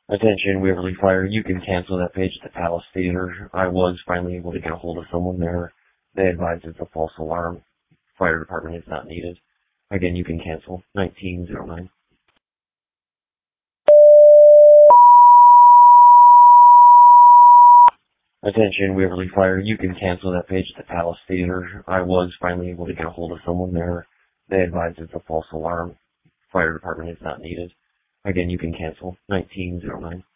Attention, Waverly Fire. You can cancel that page at the Palace Theater. I was finally able to get a hold of someone there. They advised it's a false alarm. Fire department is not needed. Again, you can cancel. 1909. Attention, Waverly Fire. You can cancel that page at the Palace Theater. I was finally able to get a hold of someone there. They advised it's a false alarm. Fire department is not needed. Again, you can cancel. 1909.